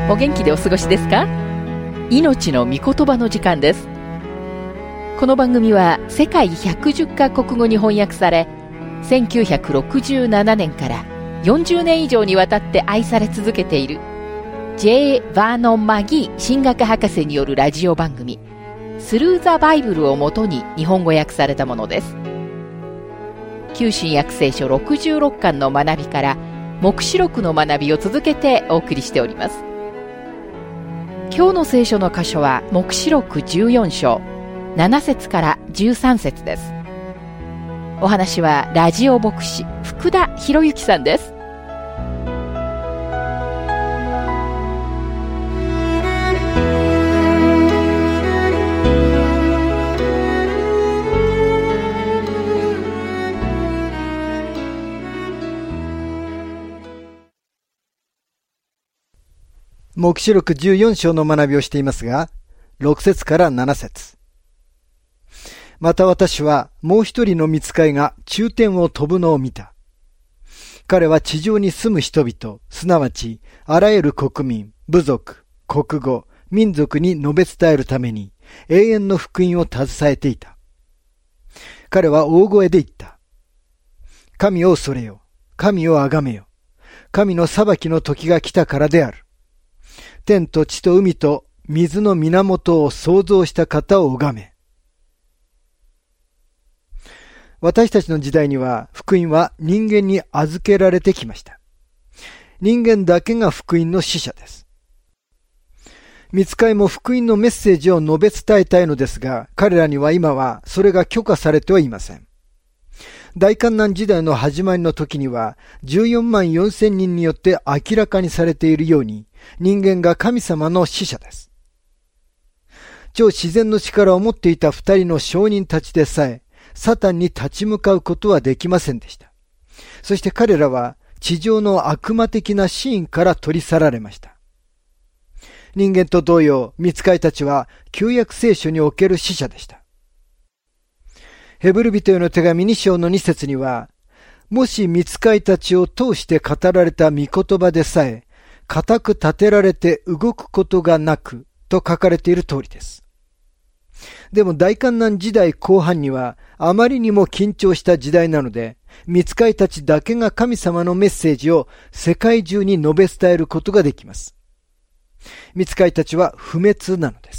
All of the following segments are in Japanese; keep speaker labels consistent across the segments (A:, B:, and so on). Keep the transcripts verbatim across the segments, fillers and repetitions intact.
A: お元気でお過ごしですか？命の御言葉の時間です。この番組は世界ひゃくじゅっカ国語に翻訳され、せんきゅうひゃくろくじゅうななねんからよんじゅうねん以上にわたって愛され続けている ジェイ バーノン・マギー神学博士によるラジオ番組スルー・ザ・バイブルをもとに日本語訳されたものです。旧新約聖書ろくじゅうろっかんの学びから黙示録の学びを続けてお送りしております。今日の聖書の箇所は黙示録じゅうよん章なな節からじゅうさん節です。お話はラジオ牧師福田博之さんです。
B: 黙示録じゅうよん章の学びをしていますが、ろく節からなな節。また私はもう一人の御使いが中天を飛ぶのを見た。彼は地上に住む人々、すなわちあらゆる国民、部族、国語、民族に述べ伝えるために永遠の福音を携えていた。彼は大声で言った。神を恐れよ、神をあがめよ。神の裁きの時が来たからである。天と地と海と水の源を創造した方を拝め。私たちの時代には福音は人間に預けられてきました。人間だけが福音の使者です。御使いも福音のメッセージを述べ伝えたいのですが、彼らには今はそれが許可されてはいません。大観難時代の始まりの時にはじゅうよんまんよんせんにんによって明らかにされているように、人間が神様の使者です。超自然の力を持っていた二人の証人たちでさえ、サタンに立ち向かうことはできませんでした。そして彼らは地上の悪魔的なシーンから取り去られました。人間と同様、御使いたちは旧約聖書における使者でした。ヘブル人への手紙に章のに節には、もし御使いたちを通して語られた御言葉でさえ、固く立てられて動くことがなくと書かれている通りです。でも大観難時代後半にはあまりにも緊張した時代なので、御使いたちだけが神様のメッセージを世界中に述べ伝えることができます。御使いたちは不滅なのです。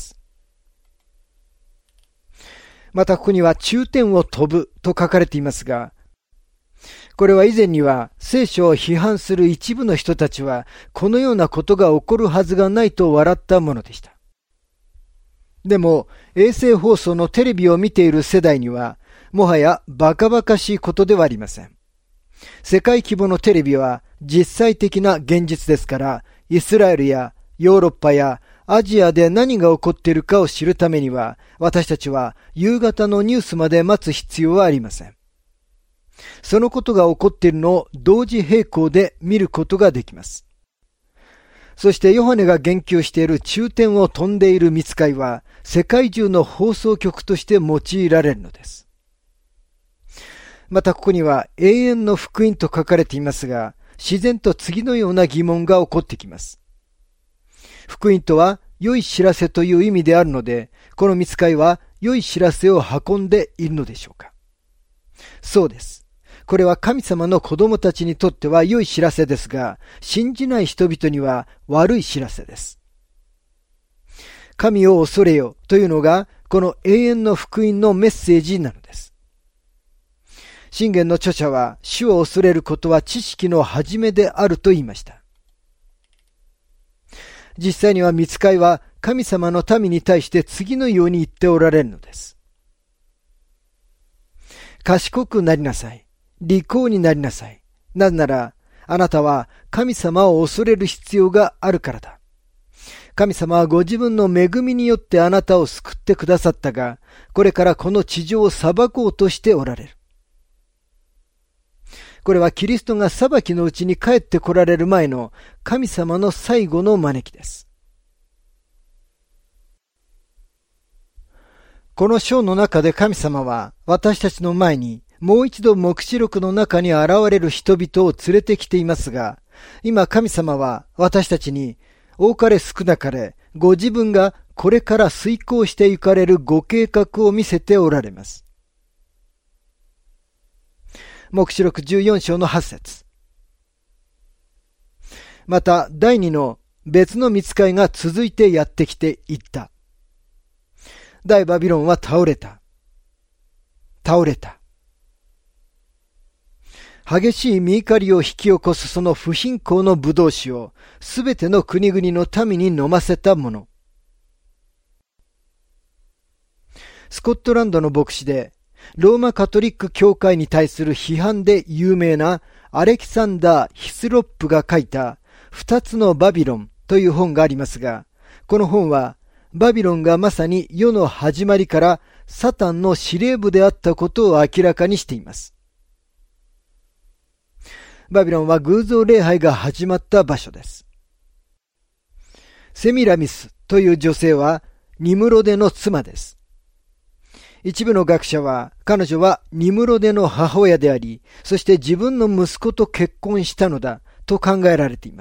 B: またここには中天を飛ぶと書かれていますが、これは以前には聖書を批判する一部の人たちはこのようなことが起こるはずがないと笑ったものでした。でも衛星放送のテレビを見ている世代にはもはやバカバカしいことではありません。世界規模のテレビは実際的な現実ですから、イスラエルやヨーロッパやアジアで何が起こっているかを知るためには、私たちは夕方のニュースまで待つ必要はありません。そのことが起こっているのを同時並行で見ることができます。そしてヨハネが言及している中天を飛んでいる御使いは、世界中の放送局として用いられるのです。またここには永遠の福音と書かれていますが、自然と次のような疑問が起こってきます。福音とは良い知らせという意味であるので、この御使いは良い知らせを運んでいるのでしょうか。そうです。これは神様の子供たちにとっては良い知らせですが、信じない人々には悪い知らせです。神を恐れよというのが、この永遠の福音のメッセージなのです。箴言の著者は、主を恐れることは知識の始めであると言いました。実際には御使いは神様の民に対して次のように言っておられるのです。賢くなりなさい。利口になりなさい。なぜなら、あなたは神様を恐れる必要があるからだ。神様はご自分の恵みによってあなたを救ってくださったが、これからこの地上を裁こうとしておられる。これはキリストが裁きのうちに帰って来られる前の神様の最後の招きです。この章の中で神様は私たちの前にもう一度黙示録の中に現れる人々を連れてきていますが、今神様は私たちに多かれ少なかれ、ご自分がこれから遂行してゆかれるご計画を見せておられます。黙示録じゅうよん章のはち節。また第二の別の御使いが続いてやってきて言った。大バビロンは倒れた。倒れた。激しい身怒りを引き起こすその不貧困の葡萄酒をすべての国々の民に飲ませたもの。スコットランドの牧師でローマカトリック教会に対する批判で有名なアレキサンダー・ヒスロップが書いた二つのバビロンという本がありますが、この本はバビロンがまさに世の始まりからサタンの司令部であったことを明らかにしています。バビロンは偶像礼拝が始まった場所です。セミラミスという女性はニムロデの妻です。一部の学者は彼女はニムロデの母親であり、そして自分の息子と結婚したのだと考えられています。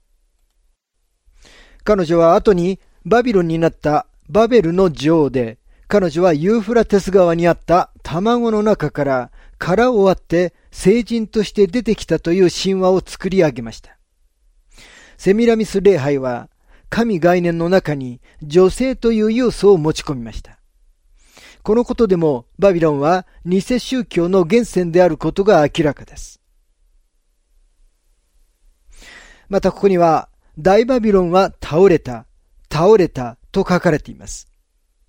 B: 彼女は後にバビロンになったバベルの女王で、彼女はユーフラテス川にあった卵の中から殻を割って聖人として出てきたという神話を作り上げました。セミラミス礼拝は神概念の中に女性という要素を持ち込みました。このことでもバビロンは偽宗教の源泉であることが明らかです。またここには大バビロンは倒れた、倒れたと書かれています。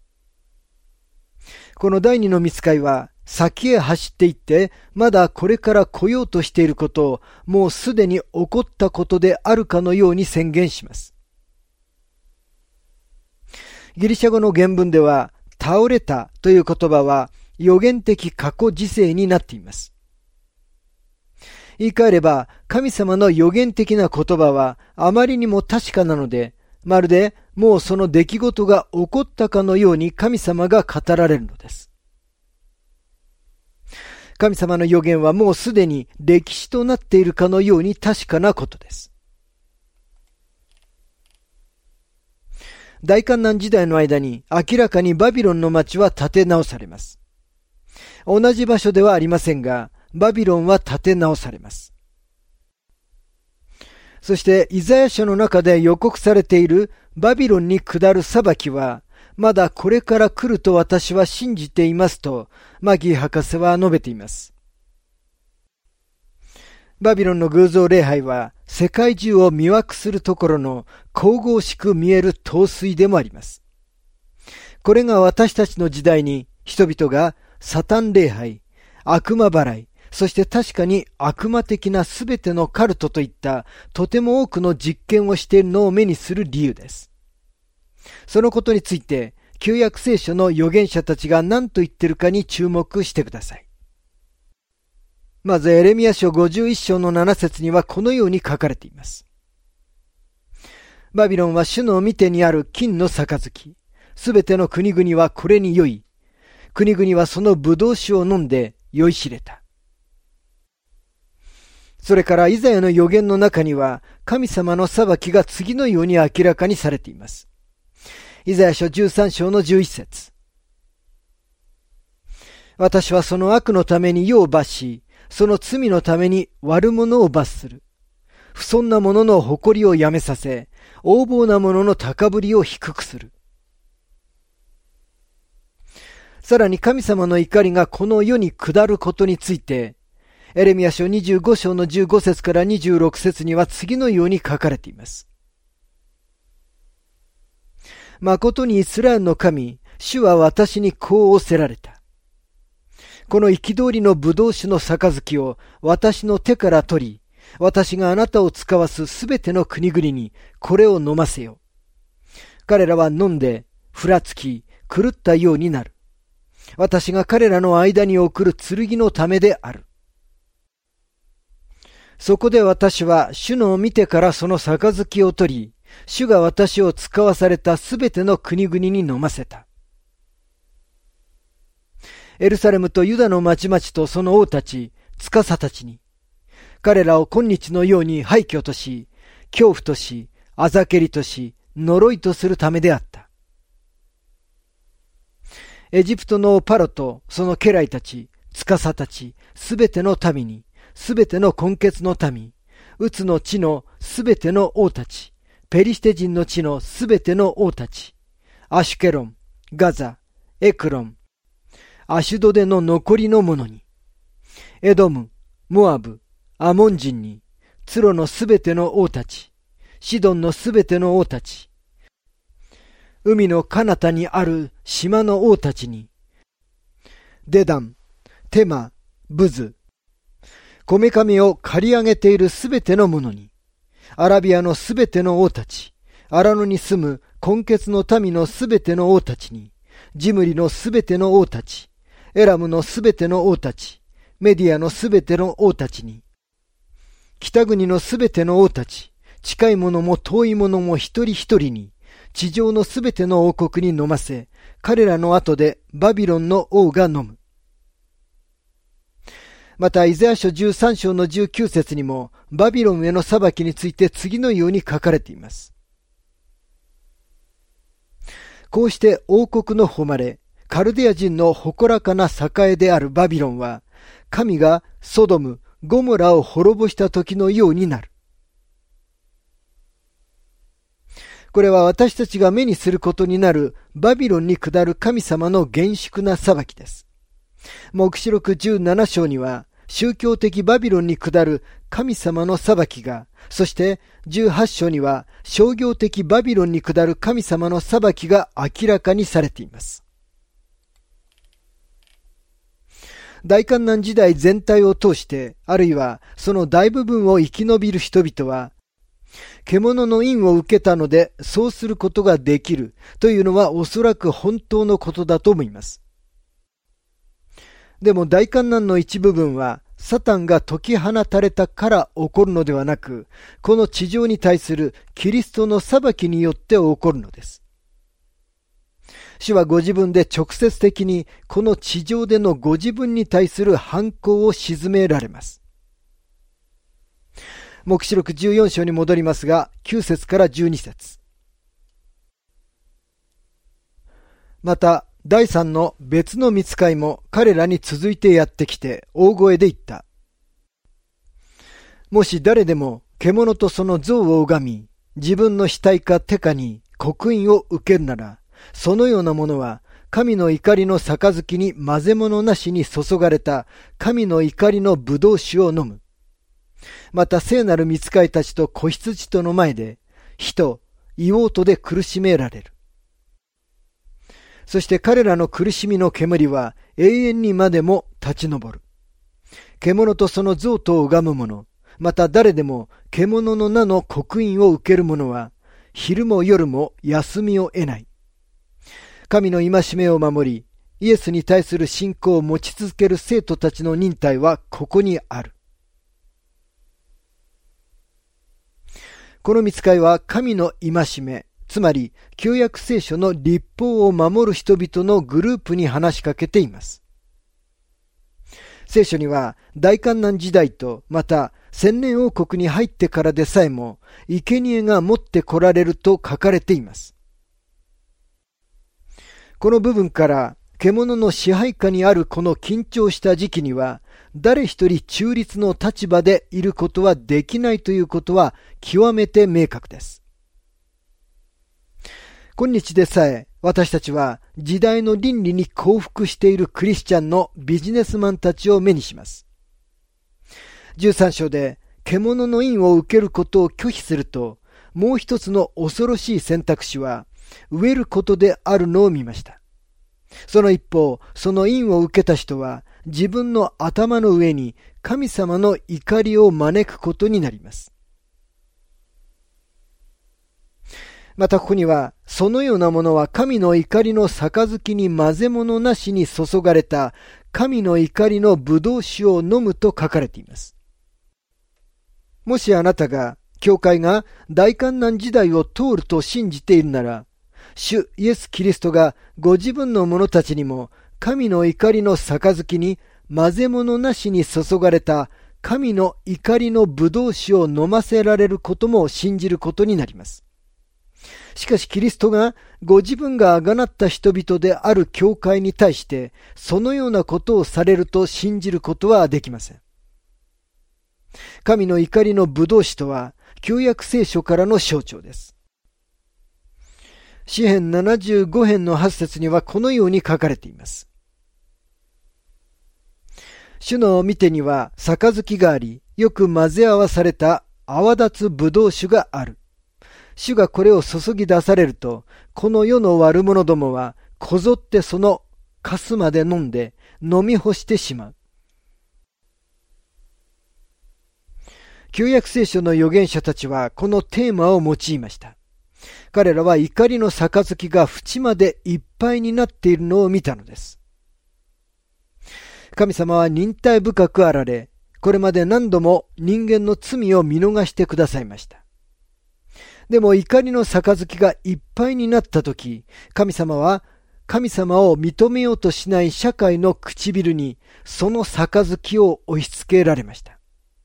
B: この第二の御使いは先へ走っていって、まだこれから来ようとしていることをもうすでに起こったことであるかのように宣言します。ギリシャ語の原文では倒れたという言葉は予言的過去時世になっています。言い換えれば神様の予言的な言葉はあまりにも確かなので、まるでもうその出来事が起こったかのように神様が語られるのです。神様の予言はもうすでに歴史となっているかのように確かなことです。大観難時代の間に明らかにバビロンの町は建て直されます。同じ場所ではありませんが、バビロンは建て直されます。そしてイザヤ書の中で予告されているバビロンに下る裁きは、まだこれから来ると私は信じていますと、マギー博士は述べています。バビロンの偶像礼拝は、世界中を魅惑するところの神々しく見える陶酔でもあります。これが私たちの時代に人々がサタン礼拝、悪魔払い、そして確かに悪魔的なすべてのカルトといったとても多くの実験をしているのを目にする理由です。そのことについて旧約聖書の預言者たちが何と言っているかに注目してください。まずエレミヤ書ごじゅういっ章のなな節にはこのように書かれています。バビロンは主の御手にある金の杯、すべての国々はこれに酔い、国々はその葡萄酒を飲んで酔いしれた。それからイザヤの預言の中には神様の裁きが次のように明らかにされています。イザヤ書じゅうさん章のじゅういち節。私はその悪のために世を罰し、その罪のために悪者を罰する。不遜な者の誇りをやめさせ、横暴な者の高ぶりを低くする。さらに神様の怒りがこの世に下ることについて、エレミヤ書にじゅうご章のじゅうご節からにじゅうろく節には次のように書かれています。誠にイスラエルの神、主は私にこう仰せられた。この憤りの葡萄酒の杯を私の手から取り、私があなたを使わすすべての国々にこれを飲ませよ。彼らは飲んで、ふらつき、狂ったようになる。私が彼らの間に送る剣のためである。そこで私は主の御手からその杯を取り、主が私を使わされたすべての国々に飲ませた。エルサレムとユダの町々とその王たち、司たちに、彼らを今日のように廃墟とし、恐怖とし、 あざけりとし、呪いとするためであった。エジプトのパロとその家来たち、司たち、すべての民に、すべての根血の民、ウツの地のすべての王たち、ペリシテ人の地のすべての王たち、アシュケロン、ガザ、エクロン、アシュドデの残りの者に、エドム、モアブ、アモン人に、ツロのすべての王たち、シドンのすべての王たち、海の彼方にある島の王たちに、デダン、テマ、ブズ、こめかみを刈り上げているすべての者に、アラビアのすべての王たち、アラノに住む根血の民のすべての王たちに、ジムリのすべての王たち、エラムのすべての王たち、メディアのすべての王たちに、北国のすべての王たち、近い者も遠い者も一人一人に、地上のすべての王国に飲ませ、彼らの後でバビロンの王が飲む。また、イザヤ書じゅうさん章のじゅうきゅう節にも、バビロンへの裁きについて次のように書かれています。こうして王国の誉れ、カルデア人の誇らかな栄であるバビロンは、神がソドム、ゴモラを滅ぼした時のようになる。これは私たちが目にすることになるバビロンに下る神様の厳粛な裁きです。黙示録じゅうなな章には宗教的バビロンに下る神様の裁きが、そしてじゅうはち章には商業的バビロンに下る神様の裁きが明らかにされています。大観難時代全体を通して、あるいはその大部分を生き延びる人々は、獣の印を受けたのでそうすることができるというのはおそらく本当のことだと思います。でも大観難の一部分はサタンが解き放たれたから起こるのではなく、この地上に対するキリストの裁きによって起こるのです。主はご自分で直接的にこの地上でのご自分に対する反抗を鎮められます。黙示録じゅうよん章に戻りますが、きゅう節からじゅうに節。また、第三の別の御使いも彼らに続いてやってきて大声で言った。もし誰でも獣とその像を拝み、自分の額か手かに刻印を受けるなら、そのようなものは神の怒りの杯に混ぜ物なしに注がれた神の怒りの葡萄酒を飲む。また聖なる御使いたちと子羊との前で、火と硫黄とで苦しめられる。そして彼らの苦しみの煙は永遠にまでも立ち上る。獣とその像とを拝む者、また誰でも獣の名の刻印を受ける者は、昼も夜も休みを得ない。神の戒めを守り、イエスに対する信仰を持ち続ける生徒たちの忍耐はここにある。この御使いは神の戒め、つまり旧約聖書の律法を守る人々のグループに話しかけています。聖書には大観難時代とまた千年王国に入ってからでさえも生贄が持ってこられると書かれています。この部分から獣の支配下にあるこの緊張した時期には誰一人中立の立場でいることはできないということは極めて明確です。今日でさえ私たちは時代の倫理に降伏しているクリスチャンのビジネスマンたちを目にします。じゅうさん章で獣の印を受けることを拒否すると、もう一つの恐ろしい選択肢は飢えることであるのを見ました。その一方、その印を受けた人は自分の頭の上に神様の怒りを招くことになります。またここには、そのようなものは神の怒りの杯に混ぜ物なしに注がれた神の怒りの葡萄酒を飲むと書かれています。もしあなたが、教会が大観難時代を通ると信じているなら、主イエス・キリストがご自分の者たちにも神の怒りの杯に混ぜ物なしに注がれた神の怒りの葡萄酒を飲ませられることも信じることになります。 しかしキリストがご自分があがなった人々である教会に対してそのようなことをされると信じることはできません。神の怒りの葡萄酒とは旧約聖書からの象徴です。詩編ななじゅうご編のはち節にはこのように書かれています。主の御手には杯があり、よく混ぜ合わされた泡立つ葡萄酒がある。主がこれを注ぎ出されると、この世の悪者どもはこぞってそのかすまで飲んで飲み干してしまう。旧約聖書の預言者たちはこのテーマを用いました。彼らは怒りの杯が縁までいっぱいになっているのを見たのです。神様は忍耐深くあられ、これまで何度も人間の罪を見逃してくださいました。でも怒りの杯がいっぱいになったとき、神様は神様を認めようとしない社会の唇にその杯を押し付けられました。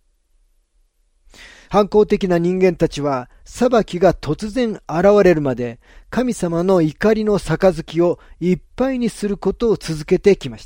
B: 反抗的な人間たちは裁きが突然現れるまで神様の怒りの杯をいっぱいにすることを続けてきました。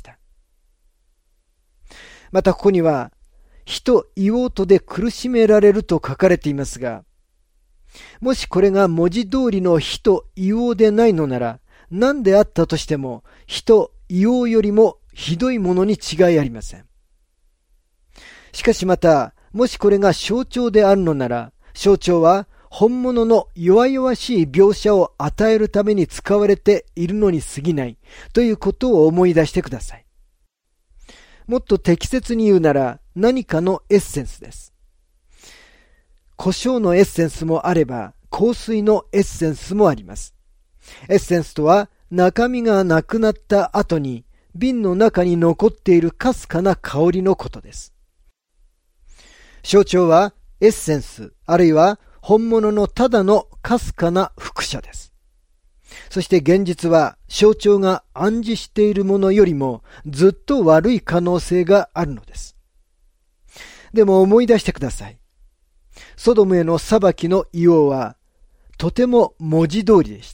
B: またここには火と硫黄とで苦しめられると書かれていますが、もしこれが文字通りの火と硫黄でないのなら、何であったとしても火と硫黄よりもひどいものに違いありません。しかしまた、もしこれが象徴であるのなら、象徴は本物の弱々しい描写を与えるために使われているのに過ぎないということを思い出してください。もっと適切に言うなら何かのエッセンスです。胡椒のエッセンスもあれば香水のエッセンスもあります。エッセンスとは中身がなくなった後に瓶の中に残っているかすかな香りのことです。象徴はエッセンスあるいは本物のただのかすかな複写です。そして現実は象徴が暗示しているものよりもずっと悪い可能性があるのです。でも思い出してください。ソドムへの裁きの硫黄はとても文字通りでした。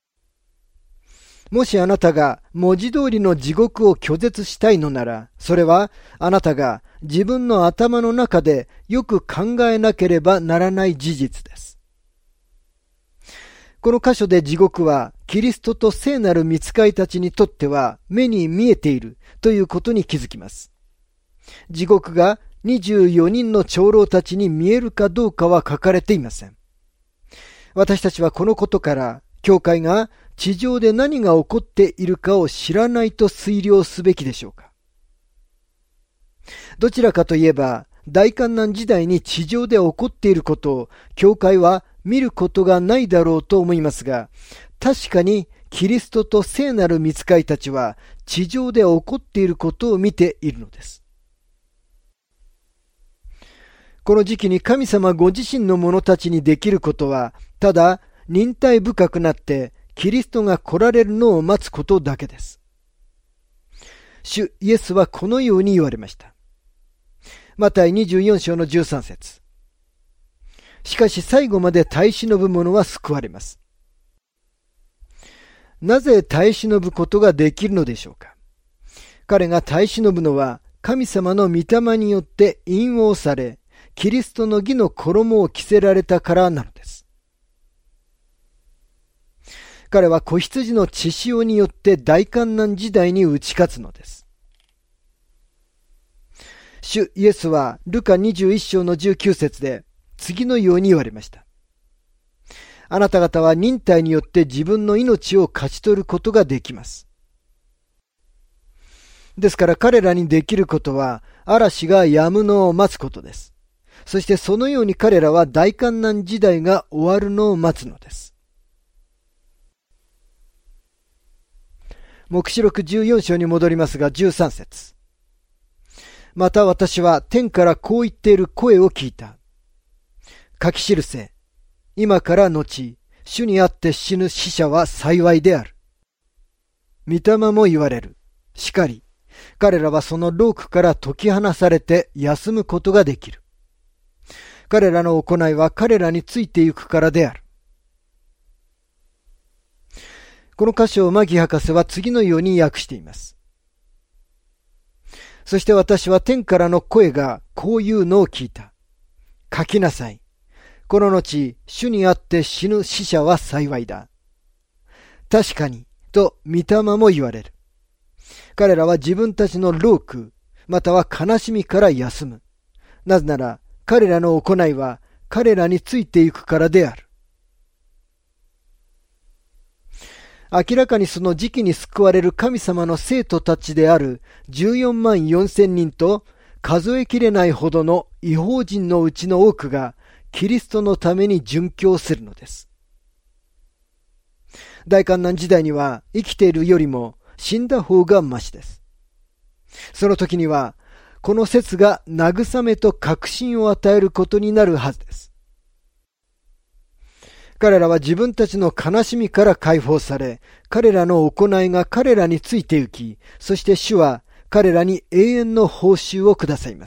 B: もしあなたが文字通りの地獄を拒絶したいのなら、それはあなたが自分の頭の中でよく考えなければならない事実です。この箇所で地獄はキリストと聖なる御使いたちにとっては目に見えているということに気づきます。地獄がにじゅうよにんの長老たちに見えるかどうかは書かれていません。私たちはこのことから教会が地上で何が起こっているかを知らないと推量すべきでしょうか。どちらかといえば大観難時代に地上で起こっていることを教会は見ることがないだろうと思いますが、確かにキリストと聖なる御使いたちは地上で起こっていることを見ているのです。この時期に神様ご自身の者たちにできることは、ただ忍耐深くなってキリストが来られるのを待つことだけです。主イエスはこのように言われました。マタイにじゅうよん章のじゅうさん節。しかし最後まで耐え忍ぶ者は救われます。なぜ耐え忍ぶことができるのでしょうか。彼が耐え忍ぶのは神様の御霊によって引用され、キリストの義の衣を着せられたからなのです。彼は子羊の血潮によって大観難時代に打ち勝つのです。主イエスはルカにじゅういち章のじゅうきゅう節で次のように言われました。あなた方は忍耐によって自分の命を勝ち取ることができます。ですから彼らにできることは嵐が止むのを待つことです。そしてそのように彼らは大観難時代が終わるのを待つのです。黙示録じゅうよん章に戻りますがじゅうさん節。また私は天からこう言っている声を聞いた。書き記せ。今から後、主にあって死ぬ死者は幸いである。御霊も言われる。しかり、彼らはその労苦から解き放されて休むことができる。彼らの行いは彼らについてゆくからである。 この箇所をマギ博士は次のように訳しています。そして私は天からの声がこういうのを聞いた。書きなさい。この後、主にあって死ぬ死者は幸いだ。確かに、と御霊も言われる。彼らは自分たちの労苦、または悲しみから休む。なぜなら、彼らの行いは彼らについていくからである。明らかにその時期に救われる神様の生徒たちであるじゅうよんまんよんせんにんと数えきれないほどの異邦人のうちの多くがキリストのために殉教するのです。大観難時代には生きているよりも死んだ方がましです。その時にはこの説が慰めと確信を与えることになるはずです。彼らは自分たちの悲しみから解放され、彼らの行いが彼らについて行き、そして主は彼らに永遠の報酬をくださいます。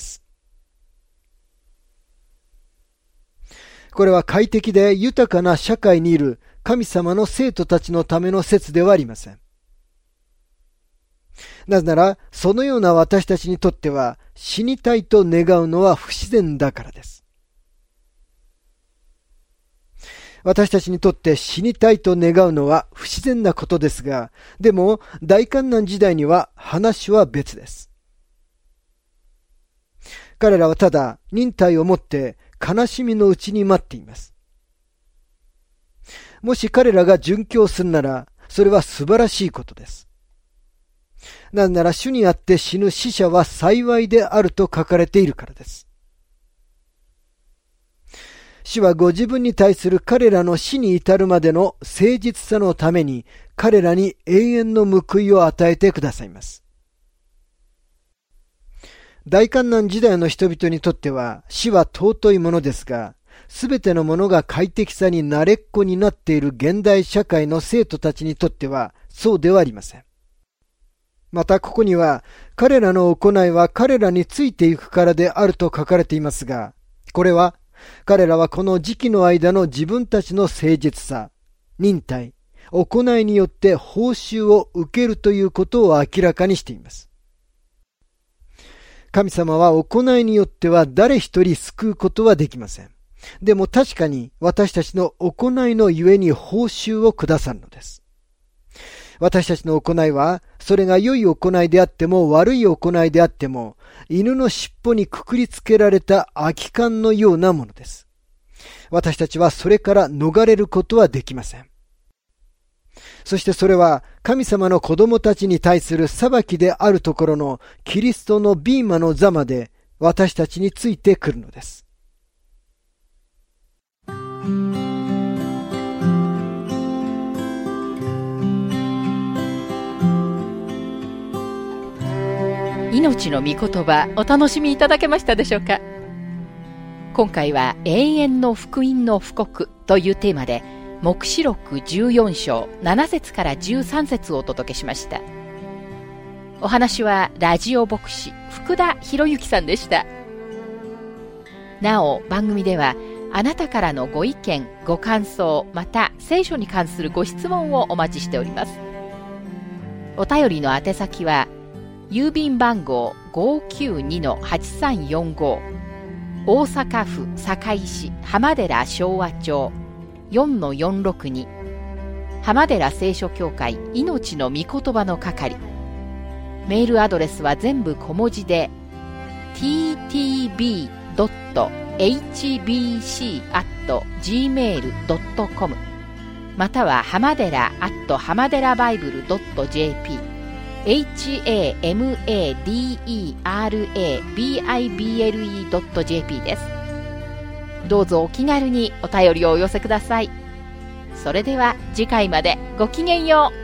B: これは快適で豊かな社会にいる神様の生徒たちのための説ではありません。なぜなら、そのような私たちにとっては死にたいと願うのは不自然だからです。私たちにとって死にたいと願うのは不自然なことですが、でも大観難時代には話は別です。彼らはただ忍耐をもって悲しみのうちに待っています。もし彼らが殉教するなら、それは素晴らしいことです。なぜなら主にあって死ぬ死者は幸いであると書かれているからです。主はご自分に対する彼らの死に至るまでの誠実さのために彼らに永遠の報いを与えてくださいます。大観難時代の人々にとっては死は尊いものですが、すべてのものが快適さに慣れっこになっている現代社会の生徒たちにとってはそうではありません。またここには彼らの行いは彼らについていくからであると書かれていますが、これは彼らはこの時期の間の自分たちの誠実さ、忍耐、行いによって報酬を受けるということを明らかにしています。神様は行いによっては誰一人救うことはできません。でも確かに私たちの行いのゆえに報酬をくださるのです。私たちの行いは、それが良い行いであっても悪い行いであっても、犬の尻尾にくくりつけられた空き缶のようなものです。私たちはそれから逃れることはできません。そしてそれは神様の子供たちに対する裁きであるところのキリストのビーマの座まで私たちについてくるのです。
A: 命の御言葉、お楽しみいただけましたでしょうか。今回は永遠の福音の布告というテーマで、黙示録じゅうよん章なな節からじゅうさん節をお届けしました。お話はラジオ牧師福田博之さんでした。なお番組ではあなたからのご意見ご感想、また聖書に関するご質問をお待ちしております。お便りの宛先は郵便番号 ごーきゅうにのはちさんよんご 大阪府堺市浜寺昭和町 よんのよんろくに 浜寺聖書協会命の御言葉の係。メールアドレスは全部小文字で ティーティービードットエイチビーシーアットジーメールドットコム または浜寺アット浜寺バイブルドットジェーピーエイチエーエムエーディーイーアールエービーアイビーエルイードットジェーピー です。どうぞお気軽にお便りをお寄せください。それでは次回までごきげんよう。